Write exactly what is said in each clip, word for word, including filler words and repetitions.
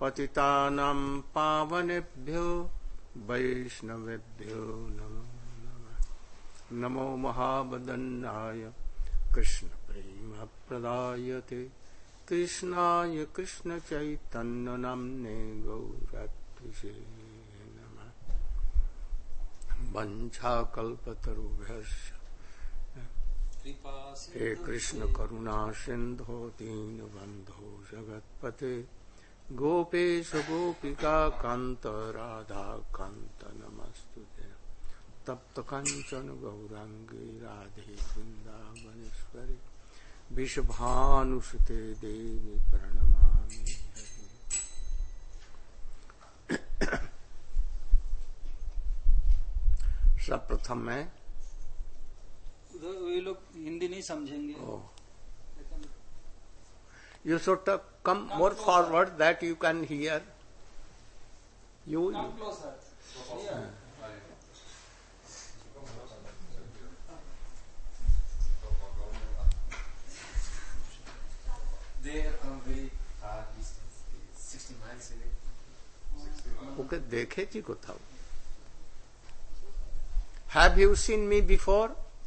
पतितानां पावनेभ्यो वैष्णवेभ्यो नमो नमः। नमो महावदन्नाय कृष्ण प्रेम प्रदायते कृष्णाय कृष्ण चैतन्य नाम्ने गौरत्विषे नमः। वंशाकल्पतरुभ्यश्च हे कृष्ण करुणा सिंधो दीनबंधो जगत्पते गोपेश गोपिका कांत राधा कांत नमस्तुते। तप्त कंचन गौरांगी राधे वृंदावनेश्वरी विषभानुसुते देवी प्रणमामि। सब प्रथम में वे लोग हिंदी नहीं समझेंगे। You should uh, come more forward that you can hear. You. Come closer. Yeah. They are from very far distance, sixty miles away. Okay, dekhe ji ko tha. Have you seen me before?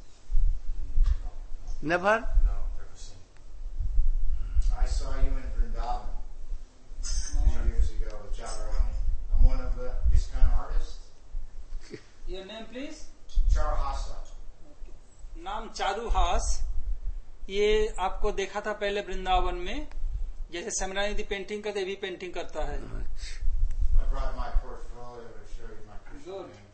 Never? No, never seen. I saw you in Vrindavan two years ago with Jadharani. I'm one of the ISKCON artists. Your name, please? Charahasa. नाम चारुहास। ये आपको देखा था पहले वृंदावन में, जैसे समरानिधि painting करते भी पेंटिंग करता है। I brought my portfolio to show you my Krishna Good. paintings.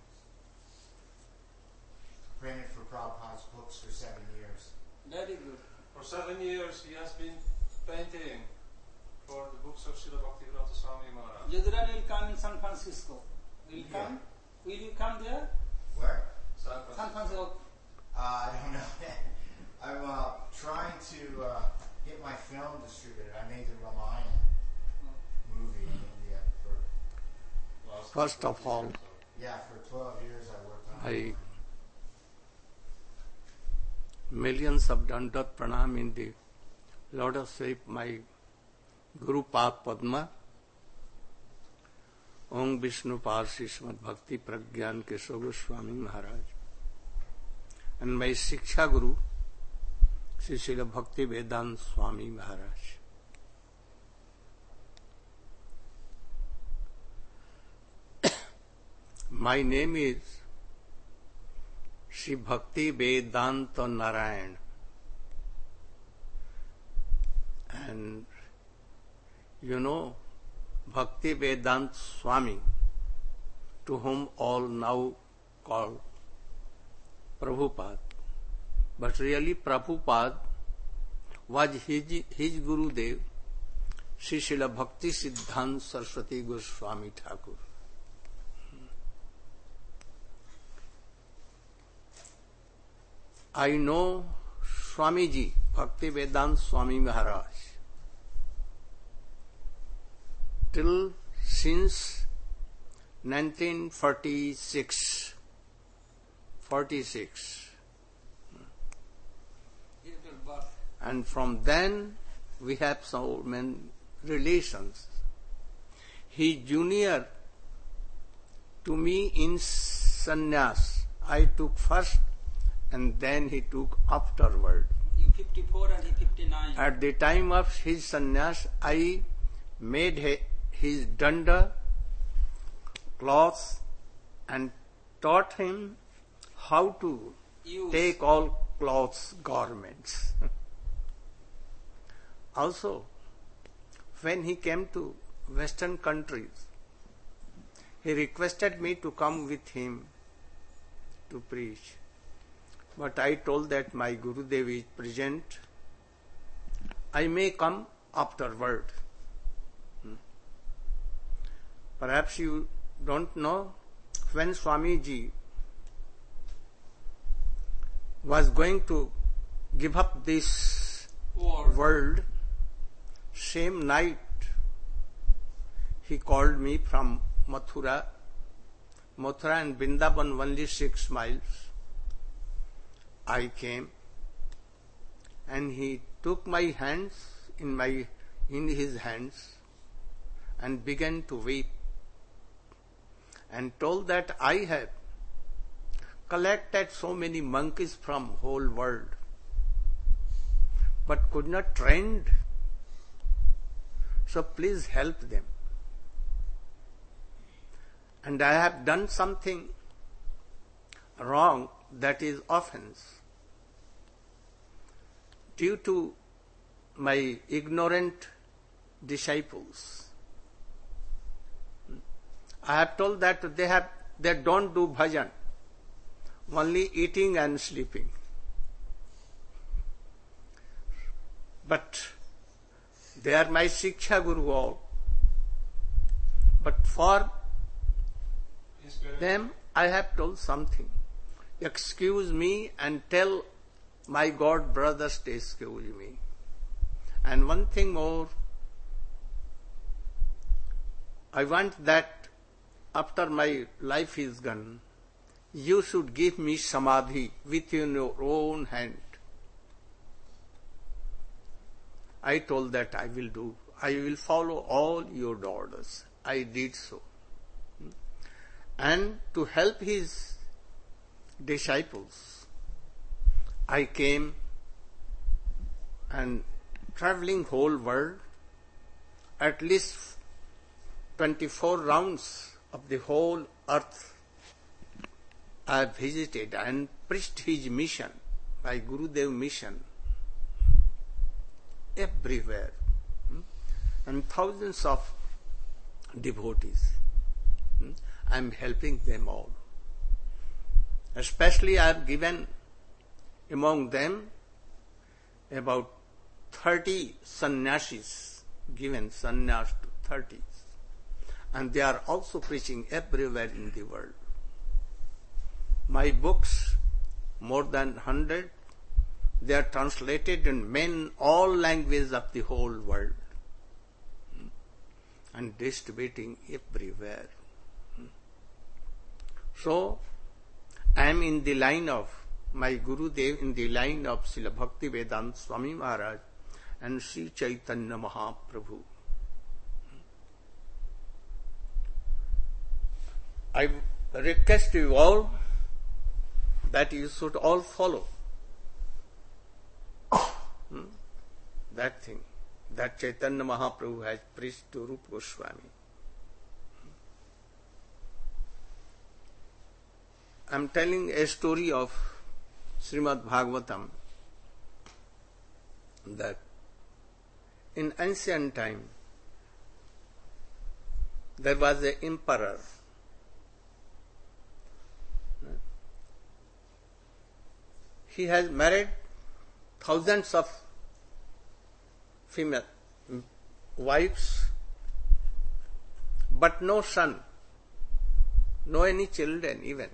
Painted for Prabhupada's books for seven years. Very good. For seven years he has been painting for the books of Srila Bhaktivedanta Swami Maharaj. Yadurani will come in San Francisco. Will you come? Will you come there? Where? San San Francisco. Francisco. Uh, I don't know. I'm uh, trying to uh, get my film distributed. I made the Ramayana movie in India for Last First of all, yeah for twelve years. I worked on I it. millions of dandat pranam in the lotus feet my Guru Pad Padma, Om Vishnu Parsi Srimad Bhakti Pragyan Keshav Goswami Maharaj, and my Shiksha Guru, Sri Srila Bhakti Vedanta Swami Maharaj. My name is Sri Bhakti Vedanta Narayan, and you know Bhakti Vedanta Swami, to whom all now call Prabhupada, but really Prabhupada was his, his Gurudev, Sri Srila Bhakti Siddhanta Saraswati Goswami Thakur. I know Swamiji, Bhakti Vedanta Swami Maharaj, till since nineteen forty-six. forty-six. And from then we have so many relations. He junior to me in sannyas. I took first and then he took afterward. You fifty-four and he fifty-nine. At the time of his sannyas, I made he- his danda, cloths, and taught him how to Use. take all clothes, garments. Also, when he came to Western countries, he requested me to come with him to preach. But I told that my Gurudev is present. I may come afterward. Hmm. Perhaps you don't know, when Swamiji was going to give up this War. world, same night he called me from Mathura. Mathura and Vrindavan only six miles. I came and he took my hands in my in his hands and began to weep and told that I have collected so many monkeys from whole world but could not train. So please help them. And I have done something wrong, that is offense. Due to my ignorant disciples, I have told that they have they don't do bhajan, only eating and sleeping. But they are my Shiksha Guru all. But for them I have told something. Excuse me and tell my God brothers to excuse me. And one thing more, I want that after my life is gone, you should give me samadhi within your own hand. I told that I will do. I will follow all your orders. I did so. And to help his disciples, I came and traveling whole world, at least twenty-four rounds of the whole earth I have visited and preached his mission, my Gurudev mission, everywhere. And thousands of devotees. I am helping them all. Especially I have given among them about thirty sannyasis, given sannyas to thirty. And they are also preaching everywhere in the world. My books, more than one hundred, they are translated in main all languages of the whole world and distributing everywhere. So, I am in the line of my Gurudev, in the line of Srila Bhaktivedanta Swami Maharaj and Sri Chaitanya Mahaprabhu. I request you all that you should all follow hmm, that thing that Chaitanya Mahaprabhu has preached to Rupa Goswami. I am telling a story of Srimad Bhagavatam, that in ancient time there was an emperor. He has married thousands of female wives, but no son, no any children even.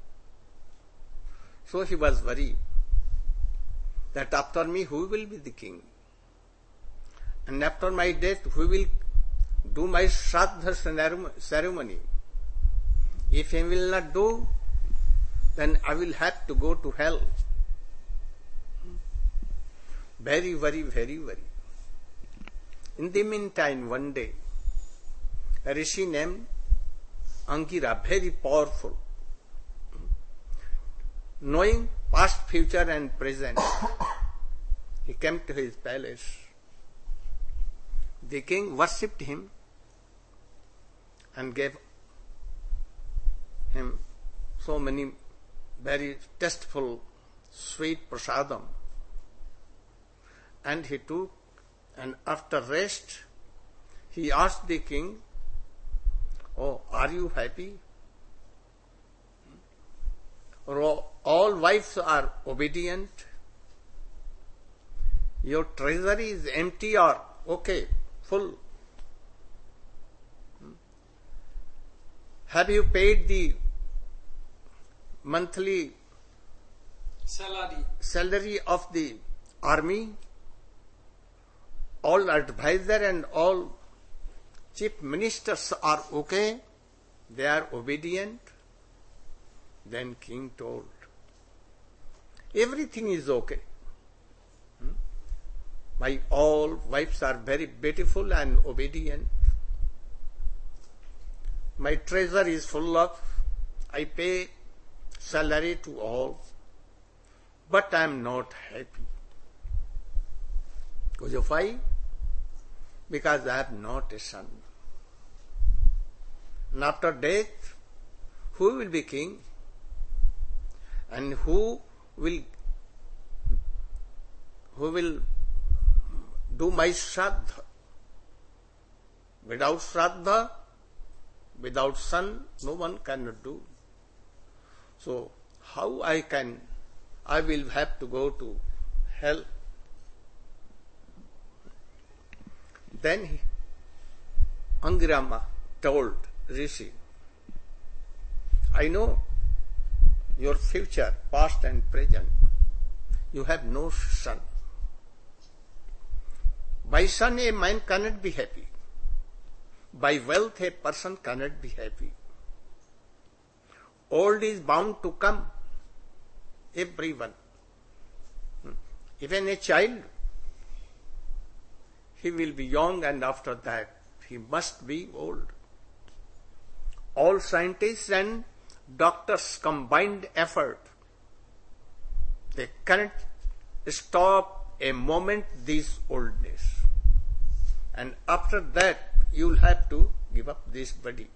So he was worried that after me who will be the king? And after my death who will do my Shraddha ceremony? If he will not do, then I will have to go to hell. Very, very, very, very. In the meantime, one day, a rishi named Angira, very powerful, knowing past, future and present, he came to his palace. The king worshipped him and gave him so many very tasteful, sweet prasadam. And he took, and after rest, he asked the king, "Oh, are you happy? Or all wives are obedient? Your treasury is empty or okay, full? Have you paid the monthly salary salary of the army? All advisor and all chief ministers are okay? They are obedient?" Then king told, "Everything is okay. My all wives are very beautiful and obedient. my treasure is full of, I pay salary to all, but I am not happy. Because why? Because I have not a son. And after death, who will be king? And who will who will do my shraddha? Without shraddha, without son, no one cannot do. So how I can, I will have to go to hell. Then he, Angirama told Rishi, I know your future, past and present. You have no son. By son a man cannot be happy. By wealth a person cannot be happy. Old is bound to come. Everyone. Even a child, he will be young and after that he must be old. All scientists and doctors' combined effort, they cannot stop a moment this oldness. And after that, you will have to give up this body.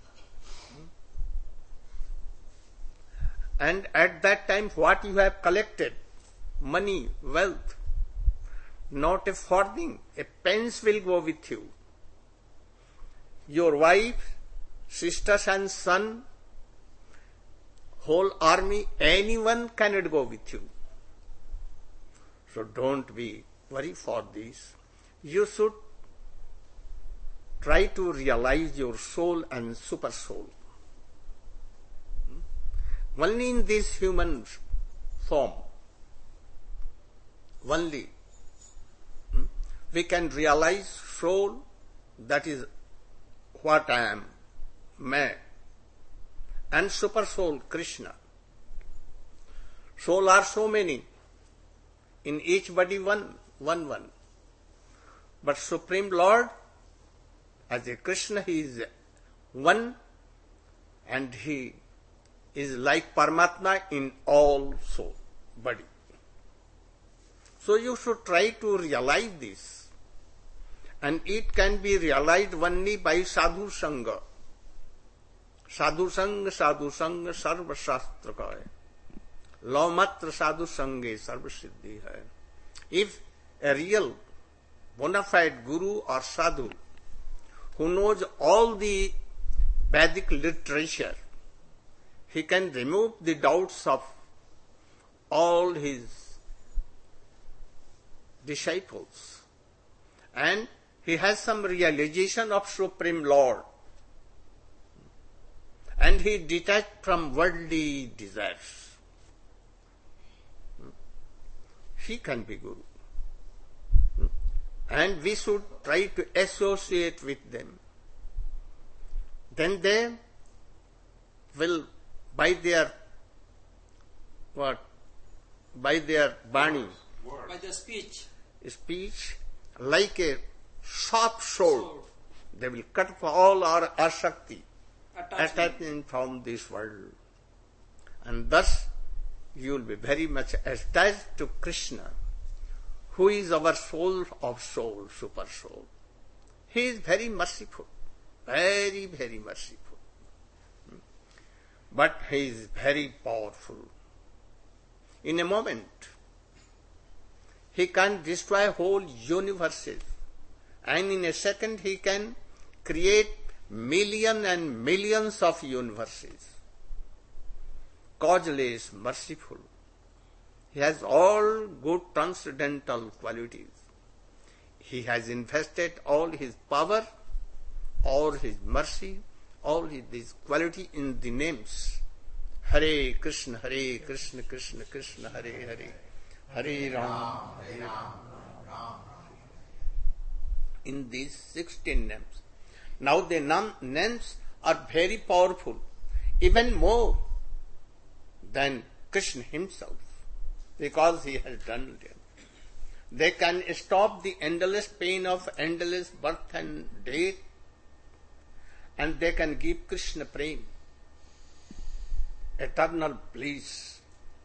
And at that time, what you have collected, money, wealth, not a farthing, a pence will go with you. Your wife, sisters and son, whole army, anyone cannot go with you. So don't be worried for this. You should try to realize your soul and super soul. Only in this human form, only we can realize soul, that is what I am, man, and super soul, Krishna. Soul are so many, in each body one, one, one. But Supreme Lord, as a Krishna, he is one and he is like Paramatma in all soul, body. So you should try to realize this. And it can be realized only by sadhu sangha. Sadhu sangha, sadhu sangha, sarva shastra ka hai. Law matra sadhu sanghe sarva siddhi hai. If a real bona fide guru or sadhu who knows all the Vedic literature, he can remove the doubts of all his disciples. And he has some realization of Supreme Lord. And he detached from worldly desires. He can be Guru. And we should try to associate with them. Then they will, by their what? By their Bani, by the speech, speech, like a sharp sword, they will cut off all our asakti, attachment from this world. And thus you will be very much attached to Krishna, who is our soul of soul, super soul. He is very merciful, very, very merciful. But he is very powerful. In a moment, he can destroy whole universes. And in a second, he can create millions and millions of universes. Causeless, merciful. He has all good transcendental qualities. He has invested all his power, all his mercy, all his, this quality in the names. Hare Krishna, Hare Krishna, Krishna Krishna, Hare Hare, Hare Ram, Hare Ram, Ram. In these sixteen names. Now the nam- names are very powerful, even more than Krishna himself, because he has done them. They can stop the endless pain of endless birth and death, and they can give Krishna prem, eternal bliss.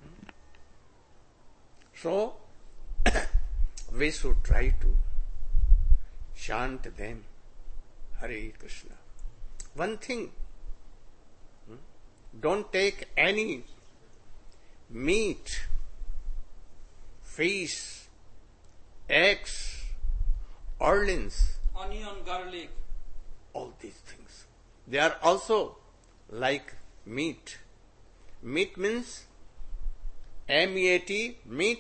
So, we should try to chant them, Hare Krishna. One thing, don't take any meat, fish, eggs, orleans, onion, garlic. all these things. They are also like meat. Meat means M E A T, meat,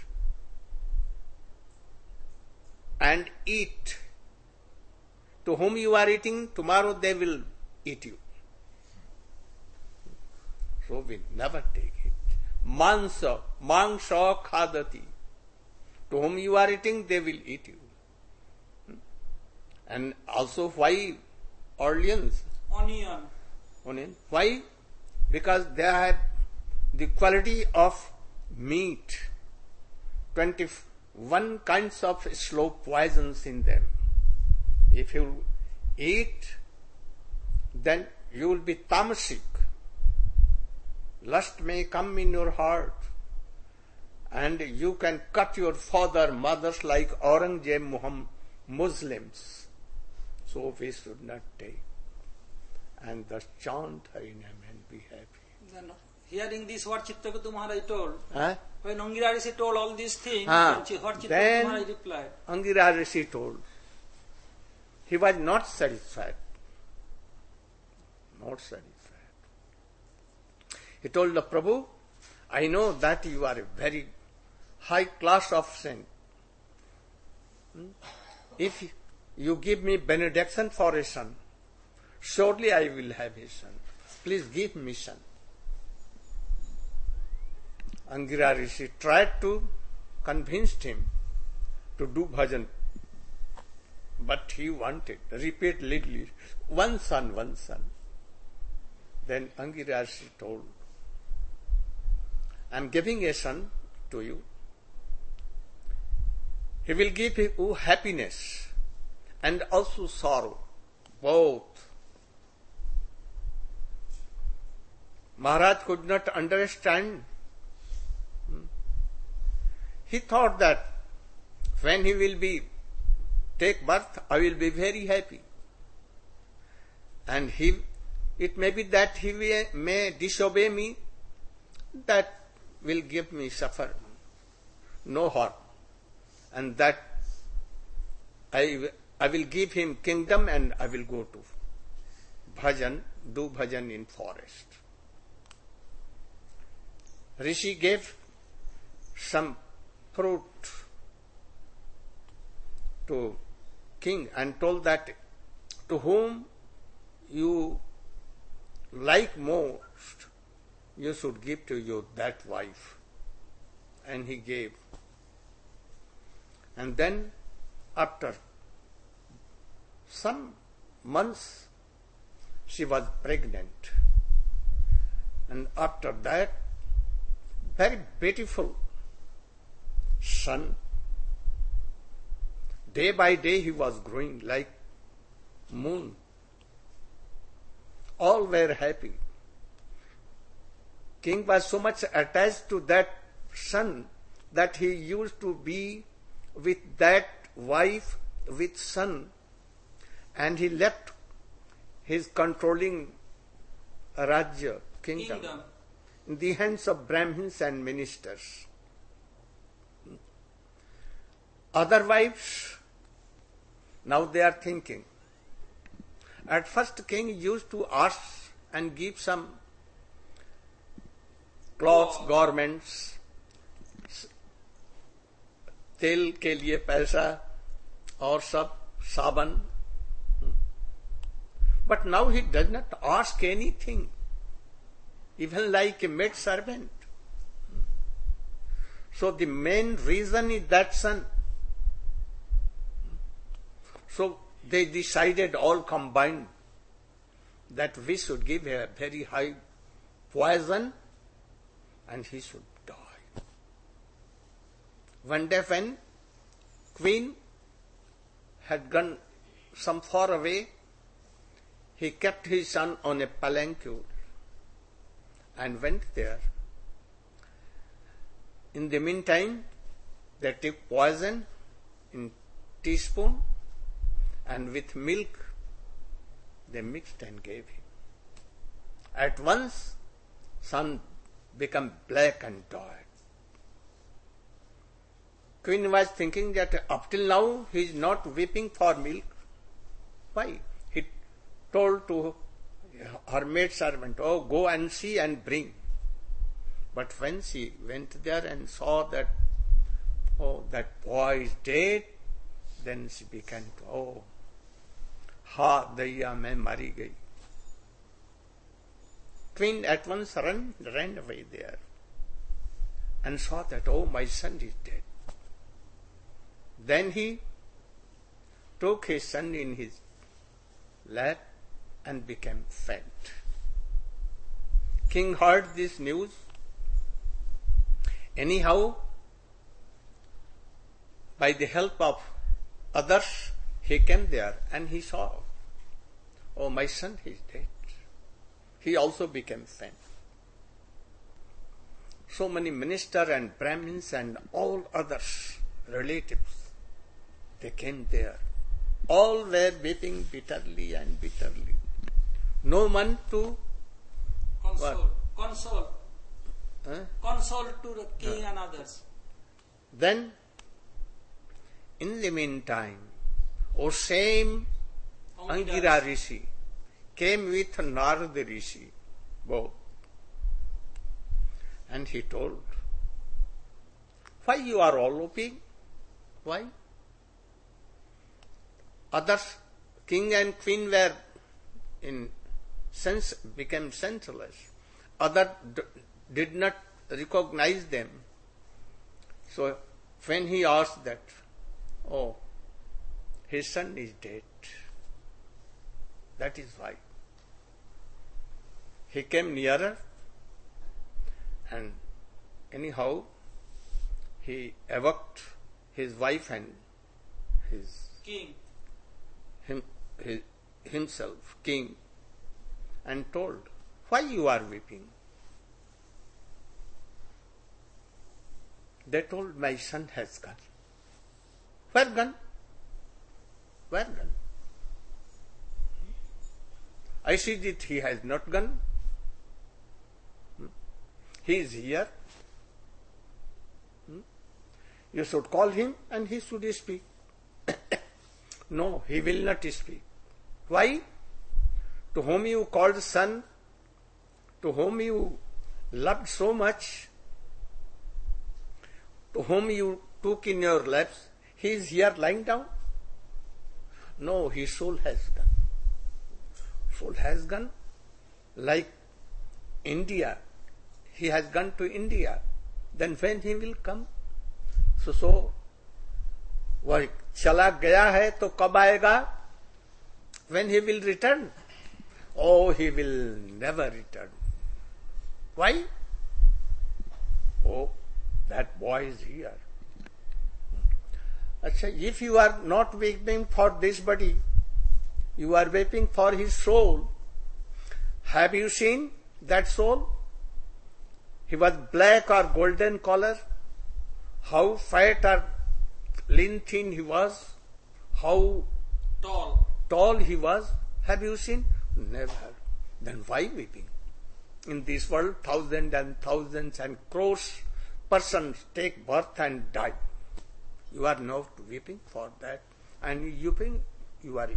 and eat. To whom you are eating, tomorrow they will eat you. So we never take it. Mansa, mangsha khadati. To whom you are eating, they will eat you. And also why Orleans? Onion. Onion. Why? Because they have the quality of meat. twenty-one kinds of slow poisons in them. If you eat, then you will be tamasic. Lust may come in your heart, and you can cut your father, mothers like Aurangzeb, Muhammad, Muslims. So we should not take. And thus chant Harinam and be happy. Then, hearing this, what Chittaketu Maharaj told, Huh? when Angira Rishi told all these things, Ah, then what Chittaketu then- Maharaj replied? Angira Rishi told, he was not satisfied. Not satisfied. He told the Prabhu, I know that you are a very high class of saint. Hmm? If you give me benediction for a son, surely I will have a son. Please give me son. Angira Rishi tried to convince him to do bhajan, but he wanted repeatedly, one son, one son. Then Angira Rishi told, I am giving a son to you. He will give you happiness and also sorrow, both. Maharaj could not understand. He thought that when he will be take birth, I will be very happy. And he, it may be that he may, may disobey me, that will give me suffer, no harm. And that I, I will give him kingdom and I will go to bhajan, do bhajan in forest. Rishi gave some fruit to king and told that to whom you like most, you should give to you that wife. And he gave. And then after some months, she was pregnant. And after that, very beautiful son. Day by day he was growing like moon. All were happy. King was so much attached to that son that he used to be with that wife, with son, and he left his controlling Rajya, kingdom, Kingdom. in the hands of Brahmins and ministers. Other wives, now they are thinking. At first king used to ask and give some clothes, garments, तेल के लिए पैसा और सब साबन. But now he does not ask anything, even like a maid servant. So the main reason is that son. So they decided all combined that we should give a very high poison and he should die. One day when queen had gone some far away, he kept his son on a palanquin and went there. In the meantime, they took poison in teaspoon and with milk they mixed and gave him. At once, son became black and died. Queen was thinking that up till now he is not weeping for milk. Why? He told to her maid servant, oh, go and see and bring. But when she went there and saw that, oh, that boy is dead, then she began to, oh, ha, daya main mari gayi. Queen at once ran, ran away there and saw that, oh, my son is dead. Then he took his son in his lap and became fat. King heard this news. Anyhow, by the help of others, he came there and he saw, oh, my son is dead. He also became fat. So many ministers and Brahmins and all others, relatives, they came there. All were weeping bitterly and bitterly. No one to Console. What? Console. Huh? Console to the king and others. Then, in the meantime, O same Angira Rishi came with Narada Rishi, both. And he told, why you are all weeping? Why? Others, king and queen were in sense, became senseless. Others d- did not recognize them. So when he asked that, oh, his son is dead. That is why. He came nearer and anyhow he evoked his wife and his King. him, his, himself, king, and told, why you are weeping? They told, my son has gone. Where gone? Where gone? I see that he has not gone. He is here. You should call him and he should speak. No, he will not speak. Why? To whom you called son, to whom you loved so much, to whom you took in your laps, he is here lying down? No, his soul has gone. Soul has gone. Like India, he has gone to India. Then when he will come? So, so वह चला गया है तो कब आएगा? When he will return? Oh, he will never return. Why? Oh, that boy is here. Achha, if you are not weeping for this body, you are weeping for his soul. Have you seen that soul? He was black or golden color. How fat or lean thin he was. How Tall. tall he was. Have you seen? Never. Then why weeping? In this world, thousands and thousands and crores persons take birth and die. You are not weeping for that. And you think you are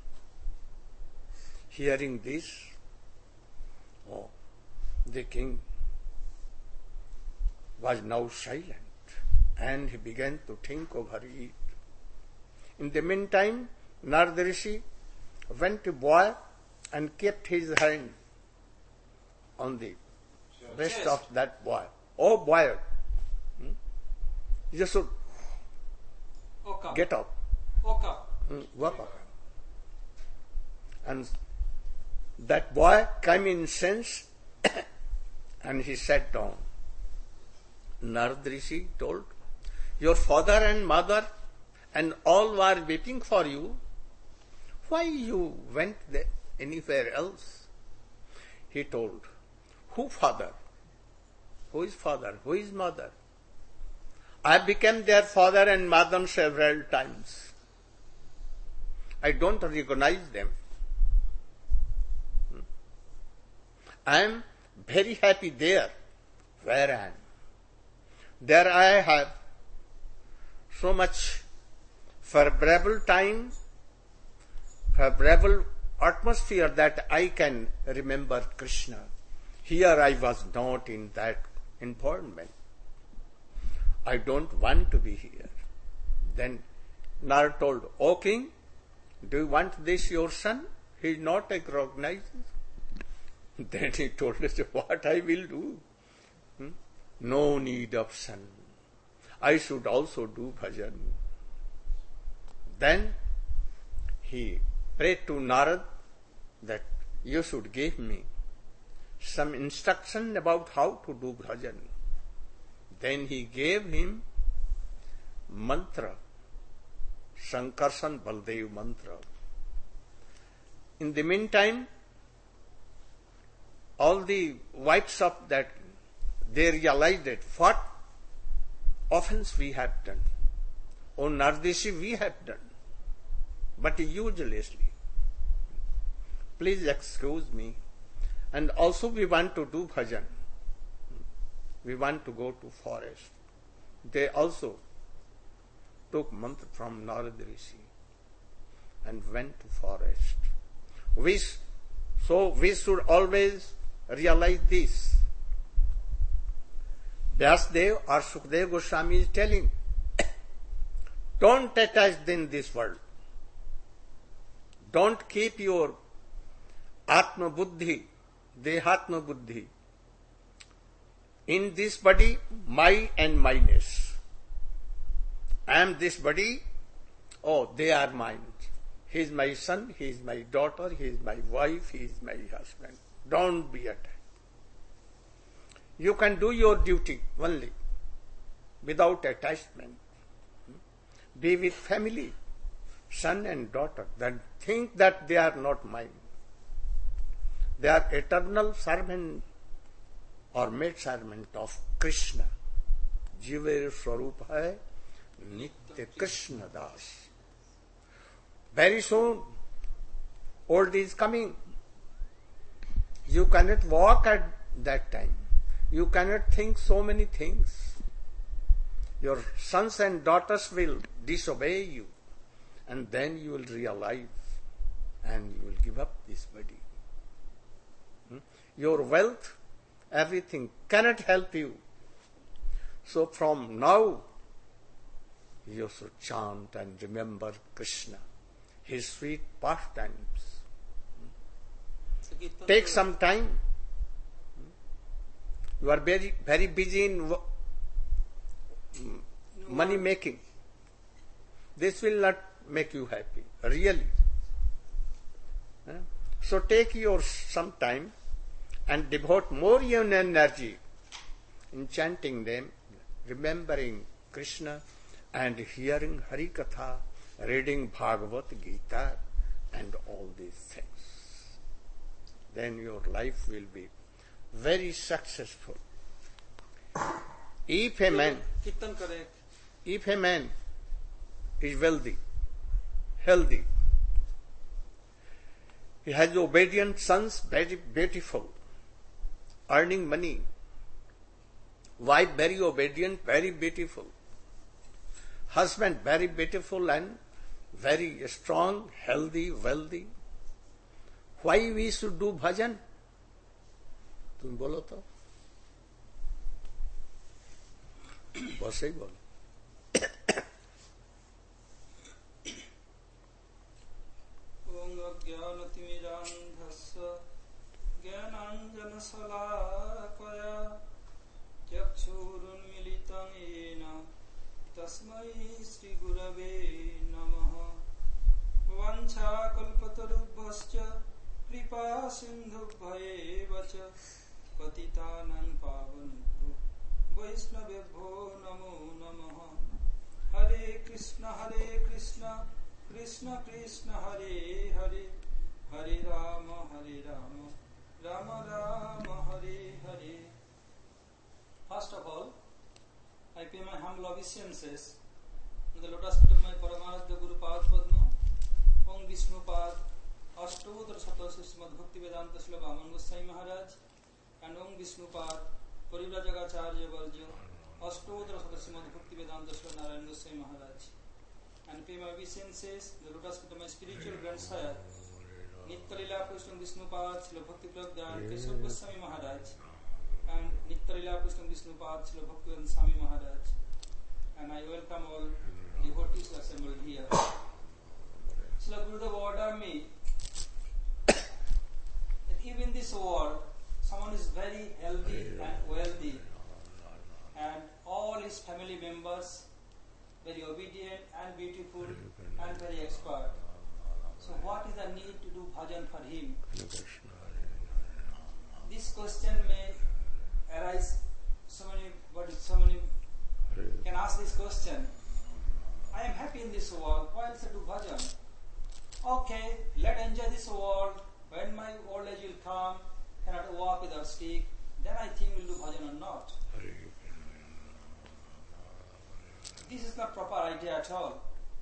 hearing this. Oh, the king was now silent and he began to think over it. In the meantime, Narada Rishi went to boy and kept his hand on the breast Yes. of that boy. Oh boy, hmm? you should Oka. get up, Oka. hmm, wake up. And that boy came in sense and he sat down. Narada Rishi told, your father and mother and all were waiting for you. Why you went there, anywhere else. He told, who father? Who is father? Who is mother? I became their father and mother several times. I don't recognize them. I am very happy there where I am. There I have so much favorable time, favorable atmosphere that I can remember Krishna. Here I was not in that environment. I don't want to be here. Then Narad told, O king, do you want this your son? He is not recognized. Then he told us what I will do. Hmm? No need of son. I should also do bhajan. Then he prayed to Narad that you should give me some instruction about how to do bhajan. Then he gave him mantra, Sankarsan Baldev mantra. In the meantime, all the wives of that, they realized that what offense we have done. O Nardeshi, we have done, but uselessly. Please excuse me. And also we want to do bhajan. We want to go to forest. They also took mantra from Narad Rishi and went to forest. We, so we should always realize this. Vyasdev or Sukdev Goswami is telling, don't attach in this world. Don't keep your Atma Buddhi, Dehatma Buddhi, in this body, my and mineness. I am this body, oh, they are mine. He is my son, he is my daughter, he is my wife, he is my husband. Don't be attached. You can do your duty only, without attachment. Be with family, son and daughter, then think that they are not mine. They are eternal servant or maid servant of Krishna. Jiver Swarup hai Nitya Krishna Das. Very soon, old is coming. You cannot walk at that time. You cannot think so many things. Your sons and daughters will disobey you, and then you will realize and you will give up this body. Hmm? Your wealth, everything cannot help you. So from now, you should chant and remember Krishna, his sweet pastimes. Take some time. You are very, very busy in money making. This will not make you happy, really. So take your some time and devote more your energy in chanting them, remembering Krishna and hearing Hari Katha, reading Bhagavad Gita and all these things. Then your life will be very successful. If a man, if a man is wealthy, healthy, he has obedient sons, very beautiful, earning money, wife very obedient, very beautiful, husband very beautiful and very strong, healthy, wealthy. Why we should do bhajan? तुम बोलो तो बस ही बोलो ओम अज्ञानतिमिरान्धस्य ज्ञानाञ्जनशलाकया चक्षुरुन्मीलितं येन तस्मै श्रीगुरवे नमः वाञ्छाकल्पतरुभ्यश्च कृपा सिन्धुभ्येव च पतितानां पावनेभ्यो वैष्णवेभ्यो नमो नमः। हरे कृष्ण हरे Krishna Krishna Krishna Hare Hare Hare Ram Rama Rama Hare Hare. First of all, I pay my humble obeisances to the lotus feet of my Paramaradhya Guru Pad Padma, Om Vishnu Pad, Ashtodhara Satasya Srimad Bhakti Vedanta Srila Vaman Goswami Maharaj, and Om Vishnu Pad, Parivrajagacharya Varjo, Ashtodhara Satasya Srimad Bhakti Vedanta Srila Narayan Goswami Maharaj. And pay my obeisances to the lotus feet of my spiritual grandsire, Nitya-lila Pushtam Vishnu Pad, Srila Bhakti Pragyan Keshav Goswami Maharaj, and Nitya-lila Pushtam Vishnu Pad, Srila Bhaktivedanta Swami Maharaj. And I welcome all devotees assembled here. Srila Gurudev ordered me that if in this world someone is very healthy and wealthy, and all his family members very obedient and beautiful and very expert, so what is the need to do bhajan for him? This question may arise. So many, but so many can ask this question. I am happy in this world. Why else I do bhajan? Okay, let enjoy this world. When my old age will come, cannot walk without stick, then I think we'll do bhajan or not. This is not proper idea at all.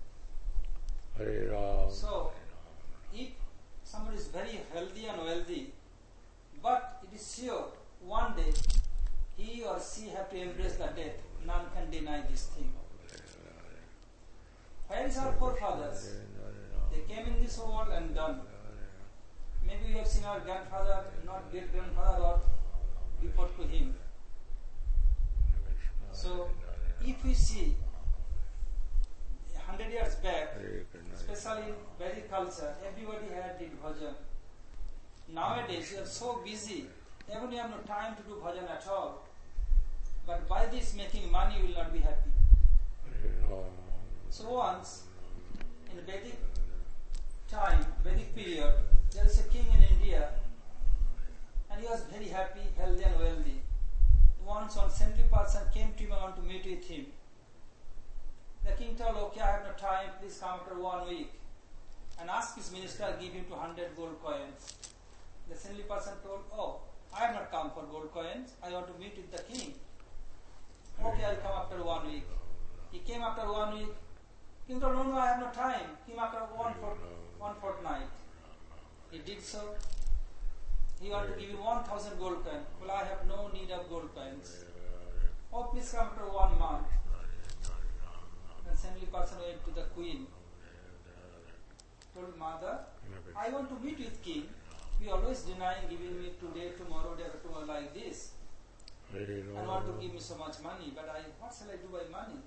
So, if someone is very healthy and wealthy, but it is sure one day he or she have to embrace the death. None can deny this thing. Where is our forefathers? They came in this world and done. Maybe we have seen our grandfather, not great grandfather, or before to him. So, if we see hundred years back, especially in Vedic culture, everybody had did bhajan. Nowadays, you are so busy, even you have no time to do bhajan at all. But by this making money, you will not be happy. So once, in Vedic time, Vedic period, there is a king in India, and he was very happy, healthy and wealthy. Once one saintly person came to him and wanted to meet with him. The king told, okay, I have no time, please come after one week. And asked his minister, give him two hundred gold coins. The saintly person told, oh, I have not come for gold coins, I want to meet with the king. Okay, I will come after one week. He came after one week. King told, no, no, I have no time. Came after one, fort, one fortnight. He did so. He wanted to give him one thousand gold coins. Well, I have no need of gold coins. Oh, please come after one month. And saintly person went to the queen. Told, mother, I want to meet with king. You always denying giving me today, tomorrow, day after tomorrow like this. And want to give me so much money, but I, what shall I do by money?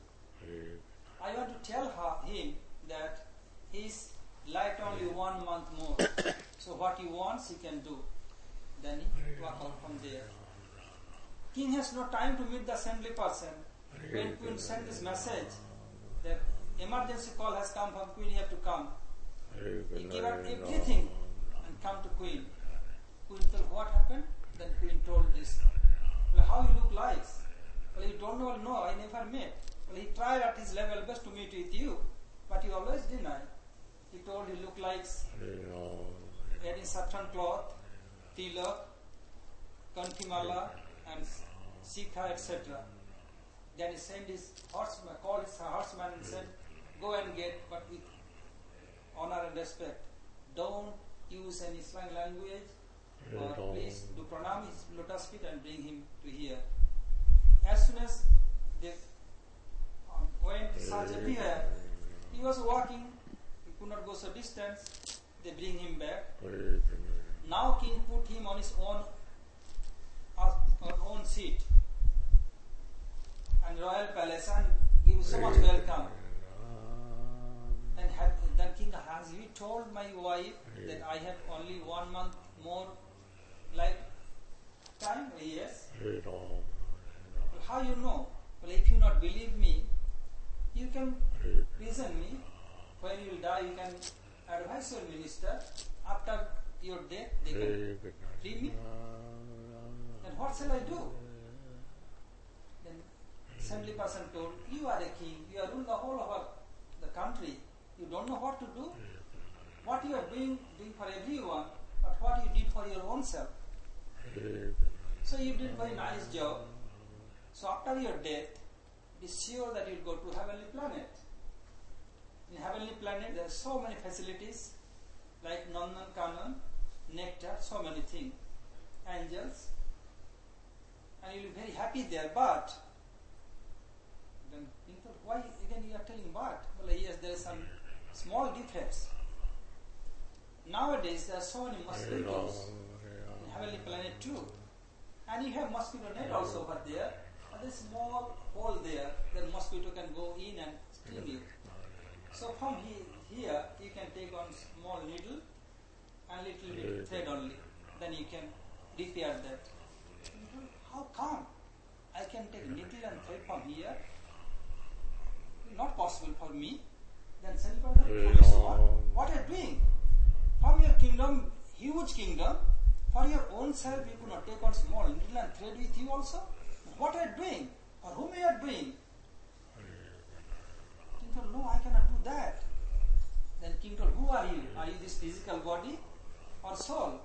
I want to tell her, him that he's liked only one month more. So what he wants, he can do. Then he walk out from there. King has no time to meet the saintly person. When queen sent this message, that emergency call has come from queen, you have to come. He gave up everything and come to queen. Queen told, what happened? Then queen told this. Well, how you look like? Well, you don't know, no, I never met. Well, he tried at his level best to meet with you, but you always deny. He told he looked like wearing saffron cloth, tilak, kanthimala, and sikha, et cetera. Then he sent his horseman, called his horseman and said, go and get, but with honor and respect. Don't use any slang language, or please do pranam his lotus feet and bring him to here. As soon as they went to search everywhere, he was walking, he could not go so distance, they bring him back. Now king put him on his own, uh, own seat and royal palace and give so much welcome. Then, have, then king, has you told my wife that I have only one month more like time? Yes. Well, how you know? Well, if you not believe me, you can reason me. When you will die, you can advise your minister. After your death, they can free me. Then what shall I do? Then assembly person told, you are a king, you are rule the whole of the country. You don't know what to do? What you are doing, doing for everyone, but what you did for your own self. So you did very nice job. So after your death, be sure that you'll go to heavenly planet. In heavenly planet, there are so many facilities like Nandan Kanan, nectar, so many things, angels, and you'll be very happy there. But then you thought, why again you are telling but? Well, yes, there is some small difference. Nowadays, there are so many mosquitoes in heavenly planet too, and you have mosquito net also over there. And there's small hole there that mosquito can go in and sting you. So from he, here, you can take on small needle and little bit thread only. Then you can repair that. How come I can take needle and thread from here? Not possible for me. Then Sanipanda, so what? What are you doing? From your kingdom, huge kingdom, for your own self, you could not take on small needle and thread with you also? What are you doing? For whom you are doing? King told, no, I cannot do that. Then King told, who are you? Are you this physical body or soul?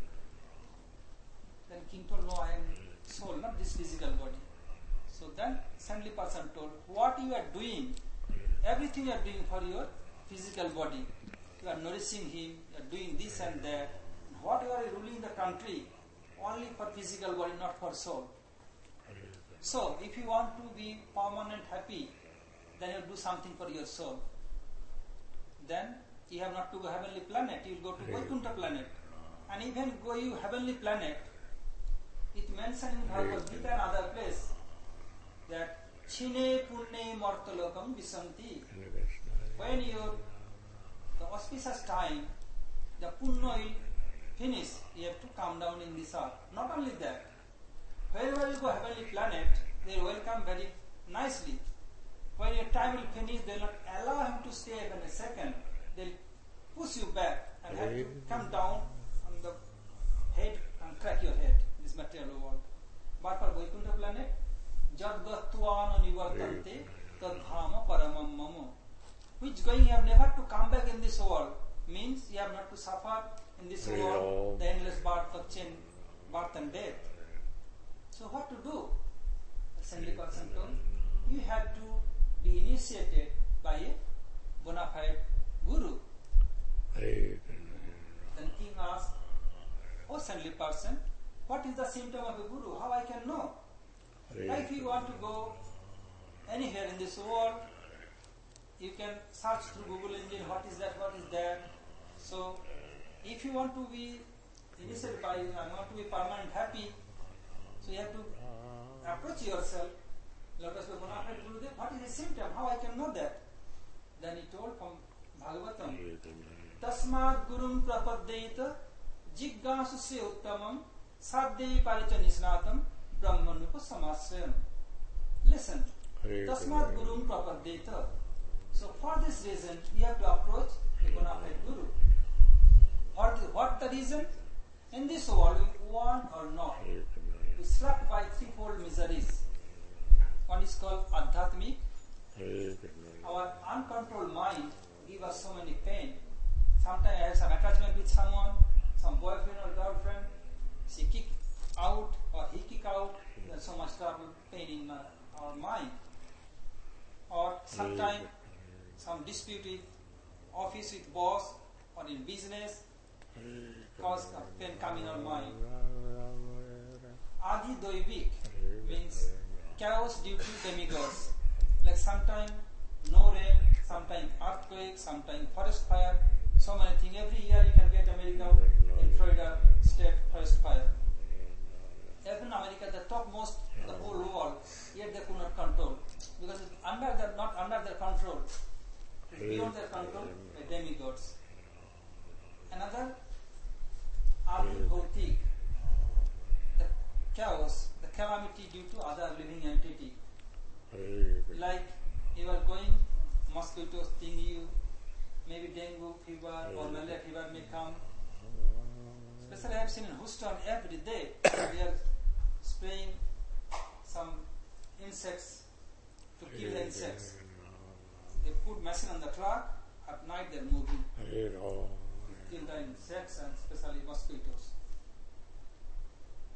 Then King told, no, I am soul, not this physical body. So then assembly person told, what you are doing, everything you are doing for your physical body. You are nourishing him, you are doing this and that. What you are ruling the country, only for physical body, not for soul. So, if you want to be permanent happy, then you do something for your soul. Then you have not to go heavenly planet, you will go to Vaikuntha planet. And even go you heavenly planet, it mentioned in Bhagavad Gita and other place that Chine Punne Martalokam Visanti. When your the auspicious time, the Punna will finish, you have to come down in this earth. Not only that, wherever you go heavenly planet, they welcome very nicely. When your time will finish, they will not allow him to stay even a second. They will push you back and have to come down on the head and crack your head, this material world. But for Vaikuntha planet, Jad Gattvana Nivartante Tadhama Paramam Mamo. Which going you have never to come back in this world, means you have not to suffer in this world the endless birth of change, birth and death. So what to do? Assembly person told, you have to be initiated by a bona fide guru. Then king asked, oh assembly person, what is the symptom of a guru? How I can know? Like if you want to go anywhere in this world, you can search through Google engine, what is that, what is that. So, if you want to be initiated by, I want to be permanent happy, so you have to approach yourself. Let us go, what is the symptom? How I can know that? Then he told from Bhagavatam, Tasmad Gurum Prapaddeita Jiggasu Se Uttamam Saddevi Paricha Nisnatam Brahmanupa Samasrayam. Listen, Tasmad Gurum Prapaddeita. So for this reason, you have to approach a bona fide guru. What, what the reason? In this world, we want or not, we slapped by threefold miseries. One is called Adhyatmic. Our uncontrolled mind gives us so many pain. Sometimes I have some attachment with someone, some boyfriend or girlfriend. She kick out or he kick out. There's so much trouble, pain in my, our mind. Or sometimes some dispute with office with boss or in business cause pain come in our mind. Adi Doivik means chaos due to demigods. Like sometimes no rain, sometimes earthquake, sometimes forest fire, so many things. Every year you can get America in Florida state forest fire. Even America, the topmost the whole world, yet they could not control because it's under their, not under their control. It's beyond their control by demigods. Another Adi Bhautik, the chaos, the calamity due to other living entity. Like you are going, mosquitoes sting you, maybe dengue fever or malaria fever may come. Especially I have seen in Houston every day they are spraying some insects to kill the insects. They put machine on the truck, at night they are moving. Kill the insects and especially mosquitoes.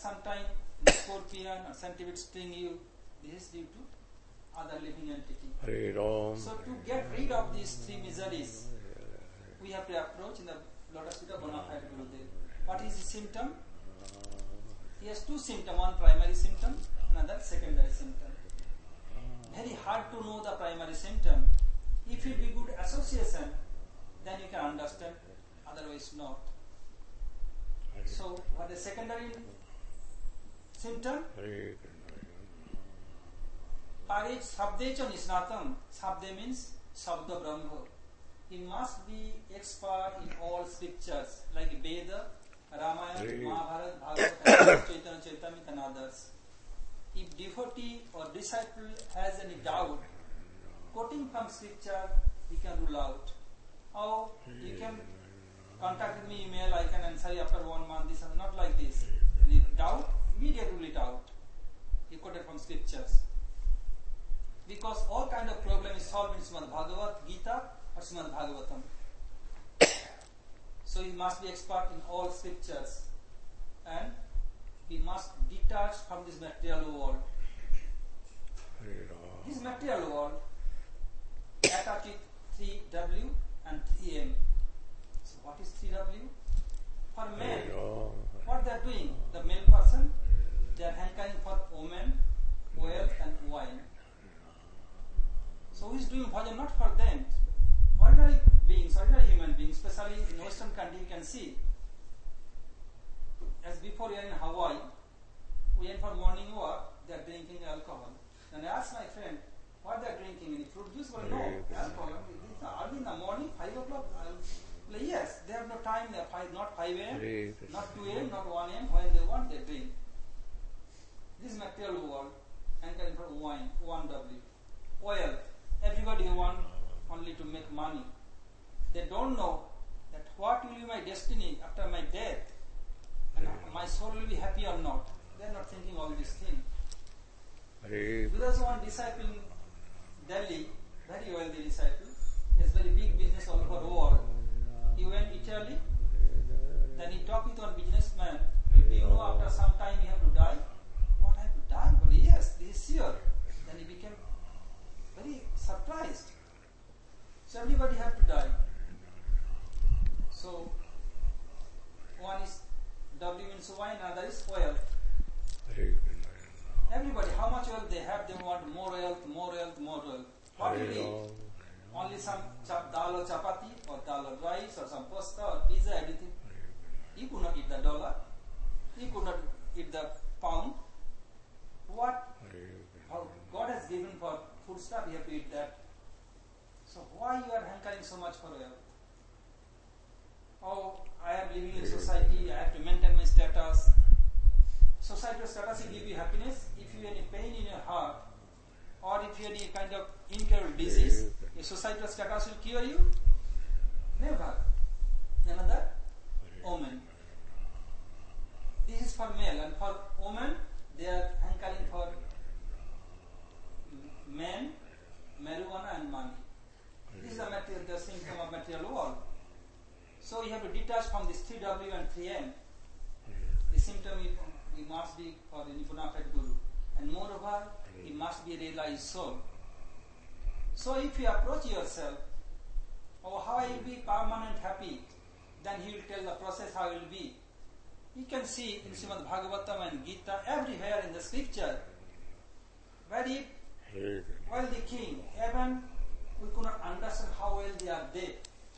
sometimes the scorpion or centipede sting you. This is due to other living entity. Hare Ram. So to get rid of these three miseries, we have to approach in the lotus feet of Bonafide Gurudev. What is the symptom? He has two symptoms, one primary symptom, another secondary symptom. Very hard to know the primary symptom. If it be good association, then you can understand, otherwise not. So, what the secondary symptom? Pare sabdecha nisnatam. Sabde means Sabda Brahma. He must be expert in all scriptures, like Veda, Ramayana, Mahabharata, Bhagavad, Chaitanya Charitamrita and others. If devotee or disciple has any doubt, quoting from scripture, he can rule out. Or you can contact me email, I can answer you after one month, this is not like this. When you doubt, immediately rule it out. He quoted from scriptures. Because all kind of problem is solved in Srimad Bhagavad Gita or Srimad Bhagavatam. So he must be expert in all scriptures. And he must detach from this material world. This material world attached with three W and three M. So what is three W? For men, what they are doing, the male person, they are hankering for women, wealth and wine. So who is doing bhajan? Not for them. Ordinary beings, ordinary human beings, especially in Western country, you can see. As before we are in Hawaii, we went for morning walk, they are drinking alcohol. Then I asked my friend, what they are drinking? Any fruit juice? Well, no, alcohol. It's early in the morning, five o'clock. Well, yes, they have no time. They are five, not five a m, not two a m, not one a m. When they want, they drink. This material world, hankering for wine, one W. Oil. Everybody want only to make money. They don't know that what will be my destiny after my death, and my soul will be happy or not. They are not thinking all these things. Because one disciple in Delhi, very wealthy disciple, he has very big business all over the world. He went to Italy, then he talked with one businessman. Do you know after some time you have to die? What, I have to die? Well, yes, this is sure. Then he became very surprised. So everybody have to die. So one is W means wine, another is oil. Everybody, how much oil they have, they want more oil, more oil, more oil. What do you eat? Only some chap, dal or chapati, or dal or rice, or some pasta or pizza, everything. You could not eat the dollar. You could not eat the pound. What? How God has given for food stuff, you have to eat that. So why you are hankering so much for oil? Oh, I am living in society, I have to maintain my status. Societal status will give you happiness. If you have any pain in your heart, or if you have any kind of incurable disease, your societal status will cure you? Never. Another woman. This is for male, and for woman, they are hankering for men, marijuana and money. This is the material, the symptom of material world. So you have to detach from this three W and three M. The symptom is we must be for the Nipuna-fed Guru. And moreover, he must be a realized soul. So if you approach yourself, oh, how I will be permanent happy, then he will tell the process how it will be. You can see in Srimad Bhagavatam and Gita, everywhere in the scripture, very wealthy king, even we could not understand how wealthy are they.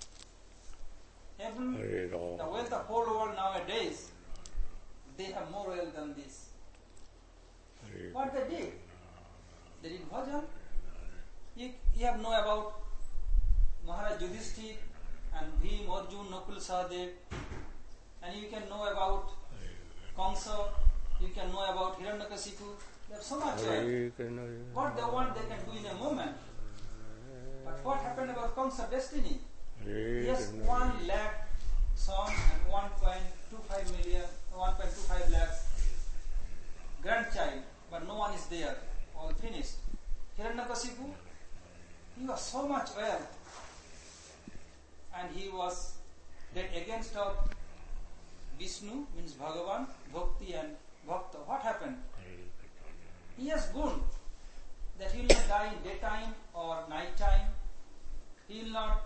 Even the wealth of whole world nowadays, they have more wealth than this. What they did? They did bhajan. You, you have know about Maharaj Yudhishthir and Bhim, Arjun, Nakul, Sahadev, and you can know about Kamsa, you can know about Hiranyakashipu. They have so much wealth. What they want, they can do in a moment. But what happened about Kamsa's destiny? He has one lakh son and one point two five million, one point two five lakhs grandchild, but no one is there. All finished. Hiranyakashipu, he was so much wealth, and he was dead against of Vishnu, means Bhagavan, Bhakti and bhakta. What happened? He has gun that he will not die in daytime or night time. He will not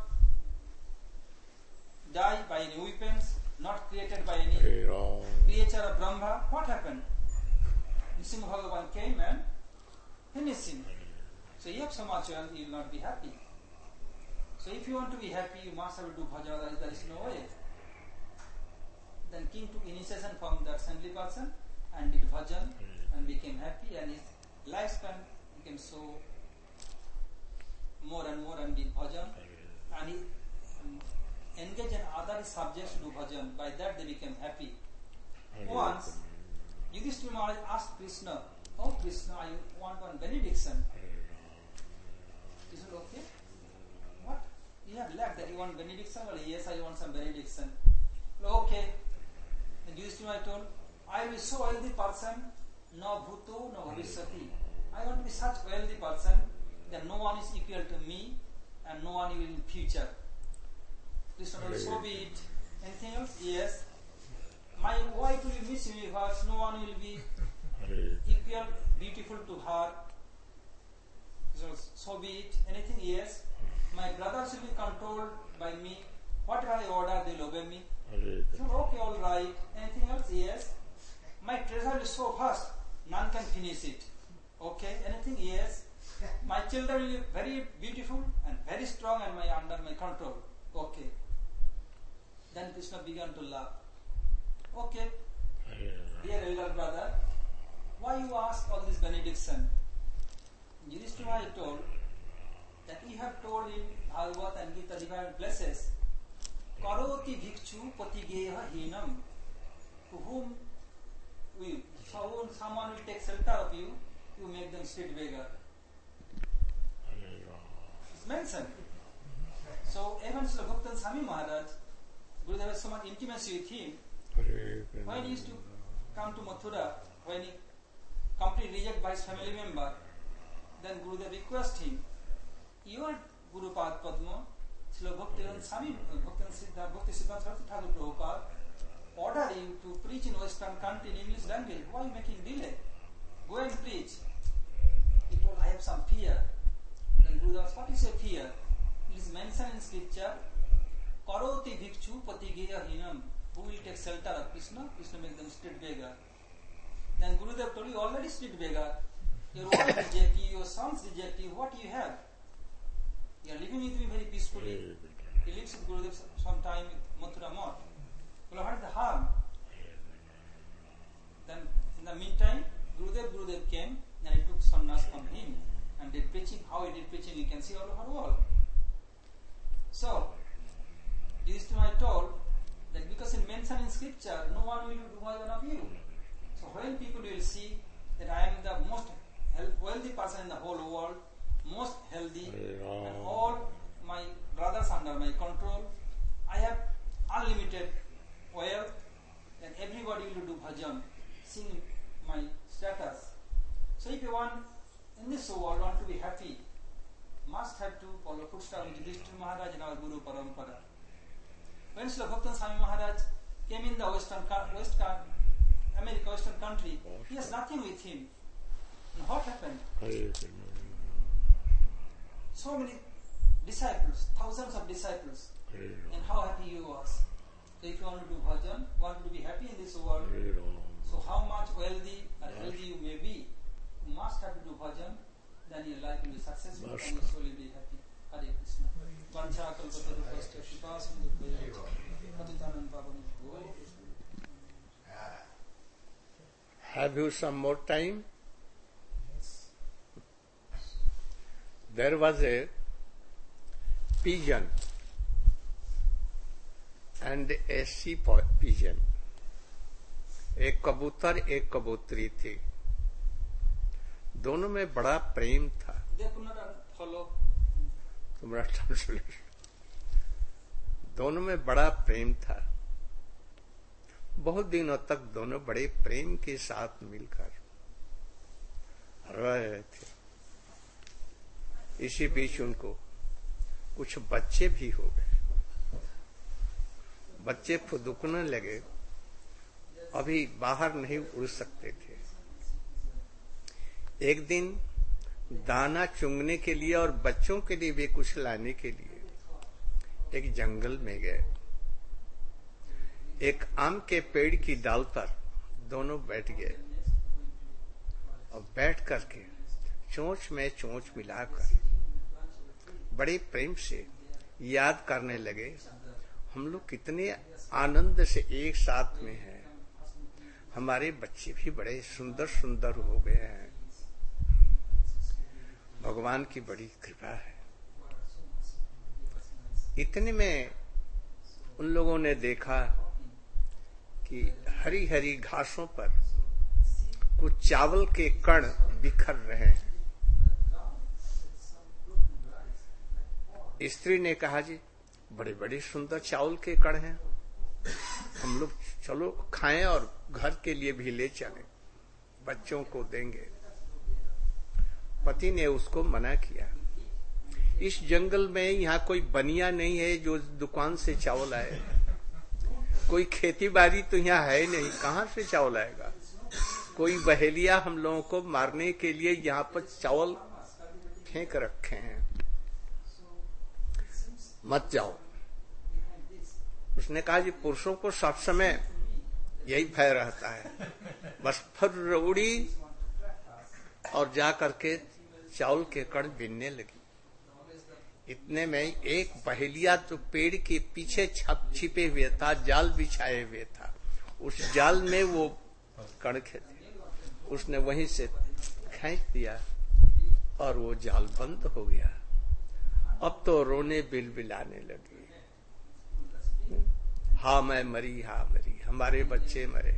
die by any weapons, not created by any creature of Brahma. What happened? Nrsimha Bhagavan came and finished him. So you have so much wealth, you will not be happy. So if you want to be happy, you must have to do bhajan, there is no way. Then king took initiation from that saintly person and did bhajan and became happy, and his lifespan became so more and more and did bhajan, and he um, engaged in other subjects to do bhajan. By that they became happy. Once Yudhishthira Maharaj asked Krishna, "Oh Krishna, I want one benediction." He said, "Okay, what? You have left that you want benediction?" Well, yes, I want some benediction. Well, okay. And Yudhishthira Maharaj told, "I will be so wealthy person, no bhuto, no bhavishyati. I want to be such wealthy person that no one is equal to me and no one will in future." Krishna told, "So be it. Anything else?" "Yes. My wife will be missing because no one will be equal, beautiful to her." So, so be it. Anything? "Yes. My brothers will be controlled by me. Whatever I order, they will obey me." So, okay, all right. Anything else? "Yes. My treasure is so vast, none can finish it." "Okay. Anything?" "Yes. My children will be very beautiful and very strong and my under my control." "Okay." Then Krishna began to laugh. "Okay, dear elder brother, why you ask all this benediction?" Yudhishthira told that we have told in Bhagavad and Gita different places, "Karoti bhikshu patigeha hinam." To whom we, someone will take shelter of you, you make them street beggar. It's mentioned. So even Srila Bhaktan Swami Maharaj, Gurudev has so much intimacy with him. When he used to come to Mathura, when he completely rejected by his family member, then Gurudev requested him, "Your Guru Pad Padma, Srila Bhakti Swami Bhakti Siddhanta Saraswati Thakur Prabhupada, order you to preach in Western country in English language. Why are you making delay? Go and preach." He told, "I have some fear." Then Gurudev asked, "What is your fear?" It is mentioned in scripture, "Karoti bhikshu patigeya hinam." Who will take shelter of Krishna? Krishna make them street beggar. Then Gurudev told, "You already street beggar. Your wife reject you, your sons reject you. What do you have? You are living with me very peacefully." He lives with Gurudev sometime in Mathura Math. Well, what is the harm? Then in the meantime, Gurudev Gurudev came and he took sannyas from him and did preaching. How he did preaching, you can see all over all. So, Yudhishthira told that because it mentioned in scripture, no one will do more than of you. So when people will see that I am the most wealthy person in the whole world, most healthy, and all my brothers under my control, I have unlimited wealth, then everybody will do bhajan, sing my status. So if you want in this world want to be happy, must have to follow footsteps of Yudhishthira Maharaj and our Guru Parampara. When Srila Bhaktan Swami Maharaj came in the Western, West, America, Western country, he has nothing with him. And what happened? So many disciples, thousands of disciples, and how happy he was. So if you want to do bhajan, want to be happy in this world, so how much wealthy and healthy you may be, you must have to do bhajan, then your life will be successful and you slowly be happy. Hare Krishna. Have you some more time? There was a pigeon and a sea pigeon. एक कबूतर एक कबूतरी थी, दोनों में बड़ा प्रेम था। तुम्हारा ट्रांसलेशन। दोनों में बड़ा प्रेम था। बहुत दिनों तक दोनों बड़े प्रेम के साथ मिलकर रह रहे थे। इसी बीच उनको कुछ बच्चे भी हो गए। बच्चे फुदकने लगे अभी बाहर नहीं उड़ सकते थे। एक दिन दाना चुंगने के लिए और बच्चों के लिए भी कुछ लाने के लिए एक जंगल में गए। एक आम के पेड़ की डाल पर दोनों बैठ गए और बैठ करके चोंच में चोंच मिलाकर बड़े प्रेम से याद करने लगे, हम लोग कितने आनंद से एक साथ में हैं, हमारे बच्चे भी बड़े सुंदर सुंदर हो गए हैं, भगवान की बड़ी कृपा है। इतने में उन लोगों ने देखा कि हरी हरी घासों पर कुछ चावल के कण बिखर रहे हैं। स्त्री ने कहा, जी बड़े बड़े सुंदर चावल के कण हैं, हम लोग चलो खाएं और घर के लिए भी ले चलें, बच्चों को देंगे। पति ने उसको मना किया। इस जंगल में यहाँ कोई बनिया नहीं है जो दुकान से चावल आए, कोई खेती बाड़ी तो यहाँ है नहीं, कहाँ से चावल आएगा। कोई बहेलिया हम लोगों को मारने के लिए यहाँ पर चावल फेंक रखे हैं, मत जाओ। उसने कहा, जी पुरुषों को सब समय यही भय रहता है, बस फर उड़ी और जा करके चावल के कण बिनने लगी। इतने में एक बहेलिया तो पेड़ के पीछे छप छिपे हुए था, जाल बिछाए हुए था, उस जाल में वो कण थे, उसने वहीं से खींच दिया और वो जाल बंद हो गया। अब तो रोने बिलबिलाने लगी, हाँ मैं मरी, हाँ मरी, हमारे बच्चे मरे।